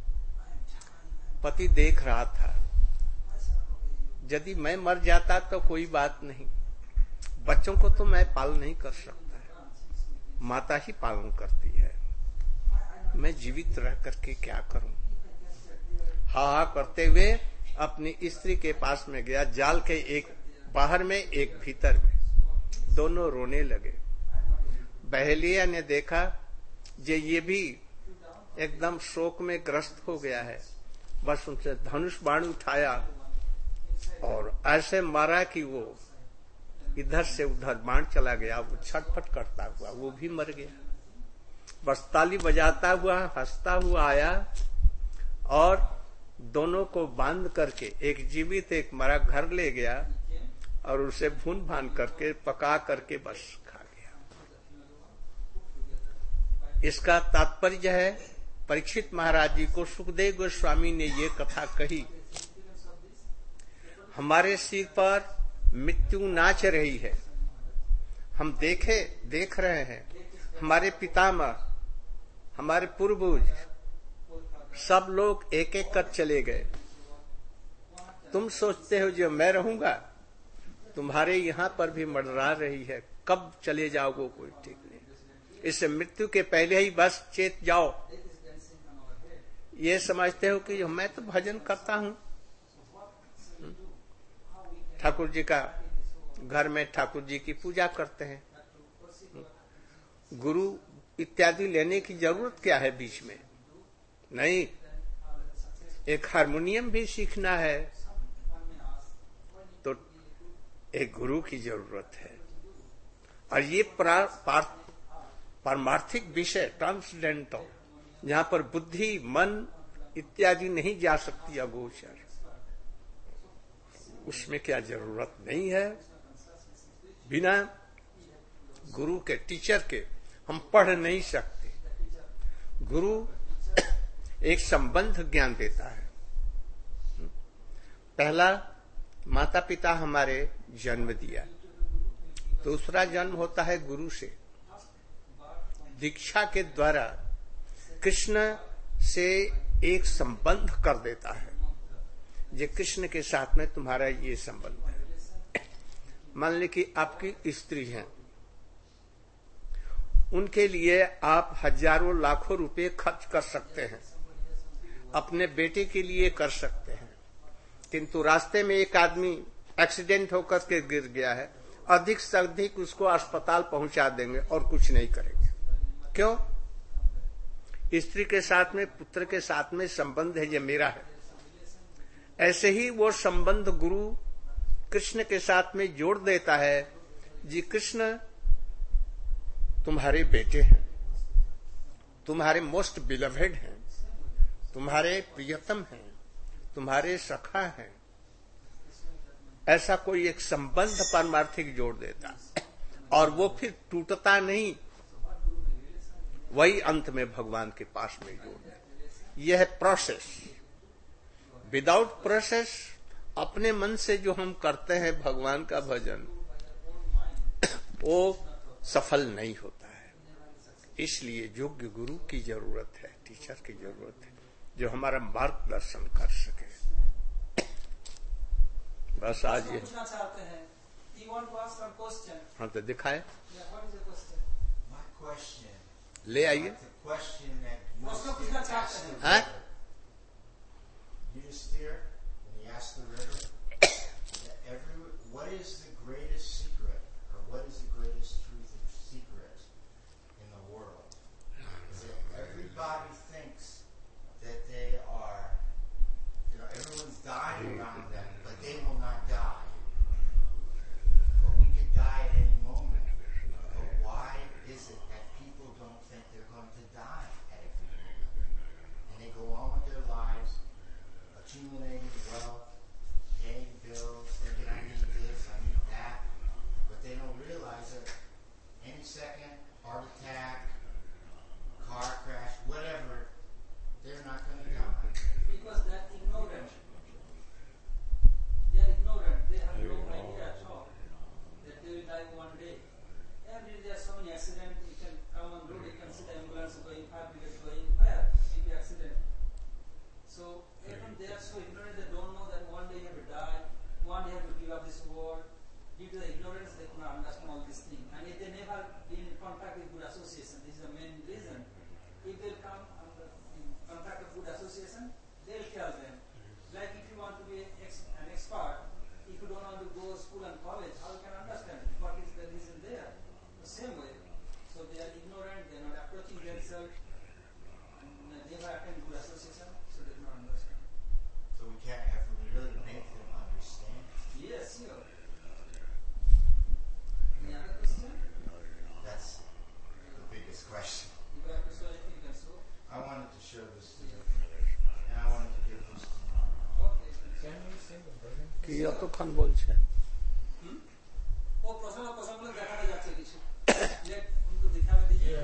पति देख रहा था, यदि मैं मर जाता तो कोई बात नहीं, बच्चों को तो मैं पाल नहीं कर सकता है, माता ही पालन करती है, मैं जीवित रह करके क्या करूं। हा हा करते हुए अपनी स्त्री के पास में गया, जाल के एक बाहर में एक भीतर में, दोनों रोने लगे। बहेलिया ने देखा जे ये भी एकदम शोक में ग्रस्त हो गया है, बस उनसे धनुष बाण उठाया और ऐसे मारा कि वो इधर से उधर बाण चला गया, वो छटपट करता हुआ वो भी मर गया। बस ताली बजाता हुआ हंसता हुआ आया और दोनों को बांध करके एक जीवित एक मरा घर ले गया और उसे भून भान करके पका करके बस खा गया। इसका तात्पर्य है, परीक्षित महाराज जी को सुखदेव गोस्वामी ने ये कथा कही, हमारे सिर पर मृत्यु नाच रही है, हम देखे देख रहे हैं, हमारे पितामह हमारे पूर्वज सब लोग एक एक कर चले गए, तुम सोचते हो जो मैं रहूंगा, तुम्हारे यहाँ पर भी मंडरा रही है, कब चले जाओगे कोई ठीक नहीं, इससे मृत्यु के पहले ही बस चेत जाओ। ये समझते हो कि मैं तो भजन करता हूं, ठाकुर जी का घर में ठाकुर जी की पूजा करते हैं, गुरु इत्यादि लेने की जरूरत क्या है बीच में, नहीं, एक हारमोनियम भी सीखना है तो एक गुरु की जरूरत है। और ये पारमार्थिक विषय ट्रांसडेंटल, जहां पर बुद्धि मन इत्यादि नहीं जा सकती अगोचर, उसमें क्या जरूरत नहीं है। बिना गुरु के टीचर के हम पढ़ नहीं सकते। गुरु एक संबंध ज्ञान देता है। पहला, माता पिता हमारे जन्म दिया, दूसरा जन्म होता है गुरु से, दीक्षा के द्वारा कृष्ण से एक संबंध कर देता है, ये कृष्ण के साथ में तुम्हारा ये संबंध है। मान ली कि आपकी स्त्री है, उनके लिए आप हजारों लाखों रुपए खर्च कर सकते हैं, अपने बेटे के लिए कर सकते हैं, किंतु रास्ते में एक आदमी एक्सीडेंट होकर के गिर गया है, अधिक से अधिक उसको अस्पताल पहुंचा देंगे और कुछ नहीं करेंगे। क्यों? स्त्री के साथ में, पुत्र के साथ में संबंध है, ये मेरा है। ऐसे ही वो संबंध गुरु कृष्ण के साथ में जोड़ देता है। जी कृष्ण तुम्हारे बेटे हैं, तुम्हारे मोस्ट बिलवेड हैं, तुम्हारे प्रियतम हैं, तुम्हारे सखा हैं। ऐसा कोई एक संबंध पारमार्थिक जोड़ देता है और वो फिर टूटता नहीं, वही अंत में भगवान के पास में जोड़ देता। यह है प्रोसेस। विदाउट प्रोसेस अपने मन से जो हम करते हैं भगवान का भजन, वो सफल नहीं होता है। इसलिए योग्य गुरु की जरूरत है, टीचर की जरूरत है, जो हमारा मार्गदर्शन कर सके। बस आज ये हाँ तो दिखाए, ले आइए। हाँ what is the greatest secret, or what is the greatest truth and secret in the world? Is that everybody thinks that they are, you know, everyone's dying around them, but they will not die. But we could die at any moment. But why is it that people don't think they're going to die at every moment? And they go on with their lives, accumulating wealth, paying bills, thinking I need this, I need that, but they don't realize that any second, heart attack, car crash, whatever, they're not going to die. Because they're ignorant. They are ignorant. They have no idea at all that they will die one day. Every day there's so many accidents. You can come on road, you can see the ambulance going, fire brigade going, fire, big accident. So even they are so ignorant, they don't know that one day you have to die, one day you have to give up this world. Due to the ignorance, they cannot understand all these things. And if they never been in contact with good association, this is the main reason. If they come under, in contact with good association, they'll tell them. Like if you want to be ex, an expert, if you don't want to go to school and college, how you can understand what is the reason there? The same way. So they are ignorant, they are not approaching themselves, and they never attend good association, so they do not understand. So we can't have to really make them understand. Yes, sure. Any other question? That's the biggest question. If you have to show anything, you can show. I wanted to show this to you, and I wanted to give this to you. Okay. Can we sing the version? কি এতক্ষণ বলছে? वो प्रश्न प्रश्न में देखाने जाते किसी late उनको दिखाने दीजिए।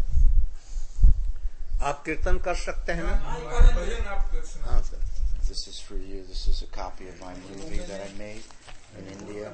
आप कीर्तन कर सकते हैं ना? भजन आप कर सकते हैं। हाँ sir. This is for you. This is a copy of my movie that I made in India.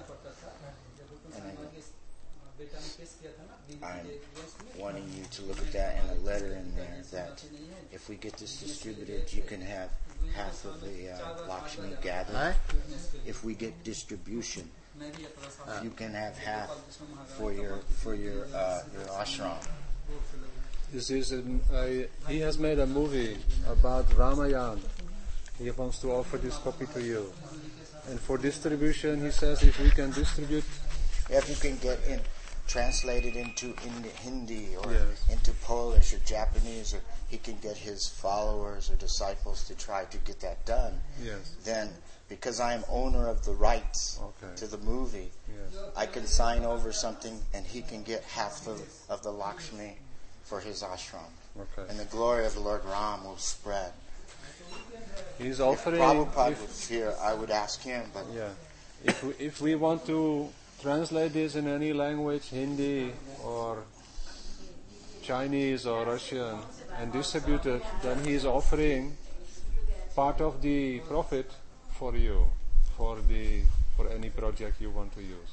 I'm wanting you to look at that and a letter in there that if we get this distributed, you can have half of the uh, Lakshmi gathered. If we get distribution, you can have half for your for your uh, your ashram. This is an, uh, he has made a movie about Ramayana. He wants to offer this copy to you. And for distribution, he says if we can distribute, If you can get in translated into in Hindi or Yes. into Polish or Japanese, or he can get his followers or disciples to try to get that done. yes, Then, because I am owner of the rights Okay. to the movie, yes, I can sign over something and he can get half of, of the Lakshmi for his ashram. okay. And the glory of the Lord Ram will spread. He's If offering, Prabhupada if, was here, I would ask him, but yeah, if we, if we want to translate this in any language, Hindi or Chinese or Russian, and distribute it, then he is offering part of the profit for you, for the for any project you want to use.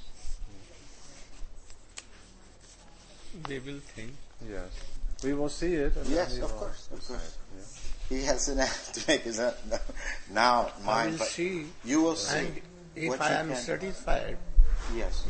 They will think. Yes, we will see it. And yes, then we of will course, of decide, course. yeah. He hasn't had to make his own now I mine, will but see. you will see. And if what I you am can- satisfied, Yes.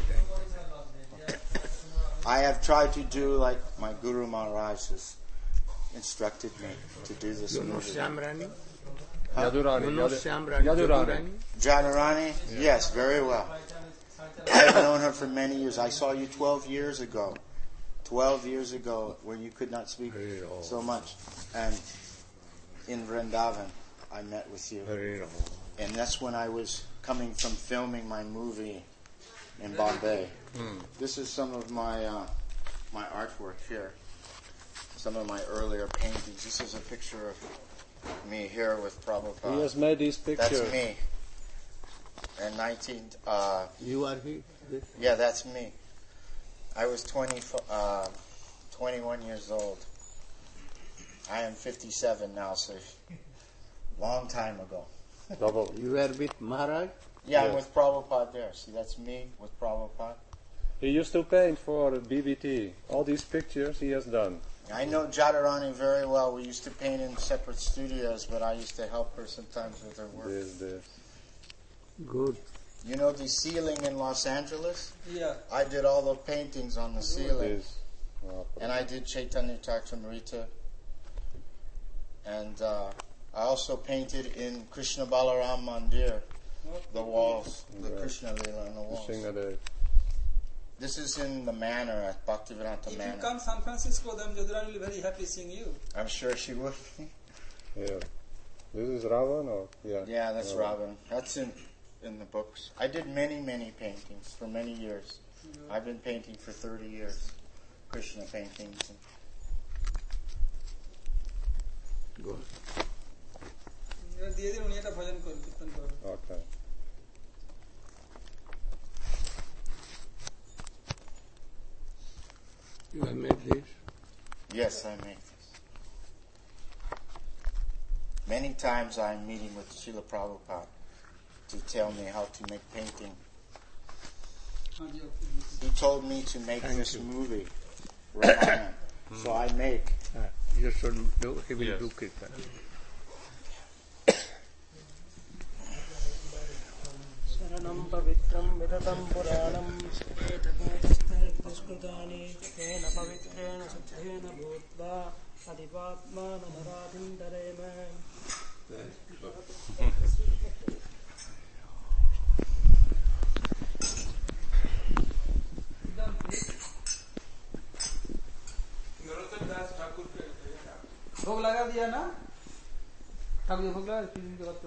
I have tried to do like my Guru Maharaj has instructed me to do this you know movie. Shyam Rani? Yadurani, You know Yadu- Shyam Rani? Yadurani. Jadurani? Jadurani? Yes, very well. I've known her for many years. I saw you twelve years ago. twelve years ago when you could not speak Very wrong. so much. And in Vrindavan, I met with you. Very wrong. And that's when I was coming from filming my movie in Bombay. Hmm. This is some of my uh, my artwork here. Some of my earlier paintings. This is a picture of me here with Prabhupada. He has made these pictures. That's me. In nineteen, uh, You are he? This? yeah, that's me. I was twenty, uh, twenty-one years old. I am fifty-seven now, so long time ago. Double. You were with Maharaj? Yeah, I'm Yes. with Prabhupada there. See, that's me with Prabhupada. He used to paint for B B T. All these pictures he has done. I know Jadharani very well. We used to paint in separate studios, but I used to help her sometimes with her work. This, this. Good. You know the ceiling in Los Angeles? Yeah. I did all the paintings on the ceiling. This. Oh, And I did Chaitanya Charitamrita. And uh, I also painted in Krishna Balaram Mandir, the walls, the Right. Krishna Leela on the walls. Shingadev. This is in the manor at Bhaktivedanta If you Manor. come San Francisco, then Jodhirani will be very happy seeing you. I'm sure she would. Yeah. This is Ravan or? Yeah. Yeah, that's Ravan. Robin. That's in in the books. I did many, many paintings for many years. I've been painting for thirty years. Krishna paintings. Good. এবার দিয়ে দিন উনি একটা ভজন করুন কীর্তন করুন Okay. You have made this? Yes, I make this. Many times I'm meeting with Srila Prabhupada to tell me how to make painting. হ্যাঁ জি ওকে He told me to make Thank this you. movie, Ramayana. So I make. Uh, you should do, he will Yes. do kirtan. शरणं पवित्रं विततं पुराणं स्मृतानि तेन पवित्रेण शुद्धेन भूत्वा अधिपात्मानमराधिं धरेम भोग लगा दिया ना ठाकुर जी भोग लगा तीन दिन के बाद